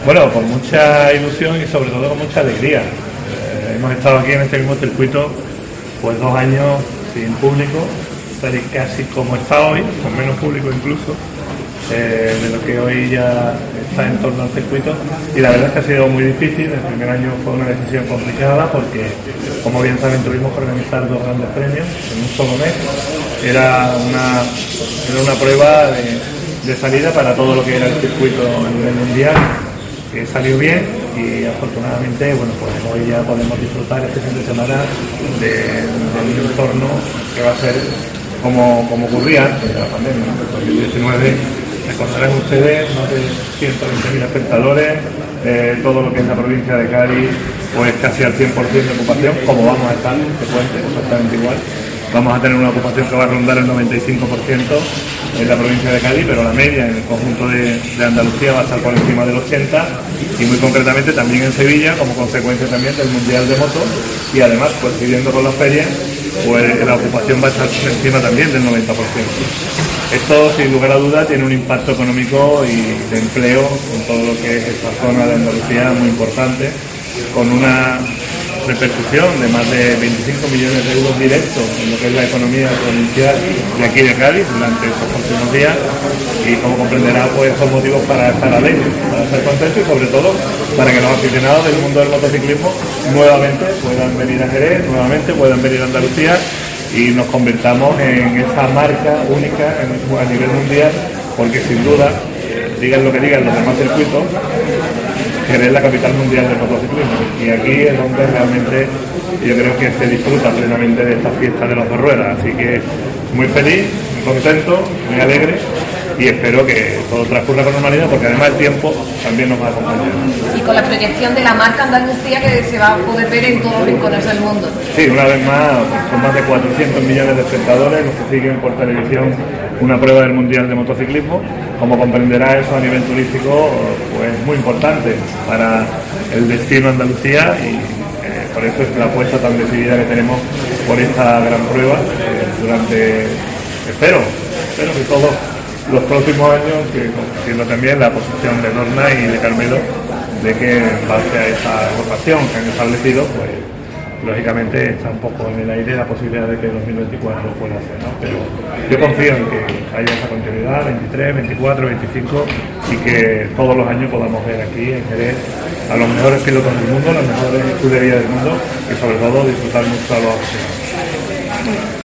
Bueno, con mucha ilusión y sobre todo con mucha alegría. Hemos estado aquí en este mismo circuito pues 2 años sin público, tal y casi como está hoy, con menos público incluso, de lo que hoy ya está en torno al circuito. Y la verdad es que ha sido muy difícil. El primer año fue una decisión complicada porque, como bien saben, tuvimos que organizar 2 grandes premios en un solo mes. Era una prueba de salida para todo lo que era el circuito a nivel mundial, que salió bien y afortunadamente, bueno, pues hoy ya podemos disfrutar este fin de semana de un entorno que va a ser como ocurría antes de la pandemia, ¿no? En 2019 recordarán ustedes más de 120.000 espectadores, todo lo que es la provincia de Cádiz pues casi al 100% de ocupación, como vamos a estar este puente, exactamente igual. Vamos a tener una ocupación que va a rondar el 95% en la provincia de Cádiz, pero la media en el conjunto de Andalucía va a estar por encima del 80%, y muy concretamente también en Sevilla, como consecuencia también del Mundial de Moto, y además, pues siguiendo con las ferias, pues la ocupación va a estar por encima también del 90%. Esto, sin lugar a duda, tiene un impacto económico y de empleo en todo lo que es esta zona de Andalucía muy importante, con una repercusión de más de 25 millones de euros directos en lo que es la economía provincial de aquí de Cádiz durante estos próximos días, y como comprenderá, pues son motivos para estar alegres, para estar contentos y sobre todo para que los aficionados del mundo del motociclismo nuevamente puedan venir a Jerez, nuevamente puedan venir a Andalucía y nos convirtamos en esa marca única a nivel mundial, porque sin duda, digan lo que digan los demás circuitos, Jerez es la capital mundial del motociclismo, y aquí es donde realmente yo creo que se disfruta plenamente de esta fiesta de las 2 ruedas. Así que muy feliz, muy contento, muy alegre, y espero que todo transcurra con normalidad, porque además el tiempo también nos va a acompañar. Y con la proyección de la marca Andalucía, que se va a poder ver en todos los rincones del mundo. Sí, una vez más, con más de 400 millones de espectadores los que siguen por televisión una prueba del Mundial de Motociclismo. Como comprenderá, eso a nivel turístico pues muy importante para el destino Andalucía, y por eso es la apuesta tan decidida que tenemos por esta gran prueba espero que todos los próximos años, siendo también la posición de Norna y de Carmelo, de que en base a esa votación que han establecido, pues lógicamente está un poco en el aire la posibilidad de que el 2024 lo pueda hacer, ¿no? Pero yo confío en que haya esa continuidad, 23, 24, 25, y que todos los años podamos ver aquí en Jerez a los mejores pilotos del mundo, las mejores escuderías del mundo, y sobre todo disfrutar mucho a los aficionados.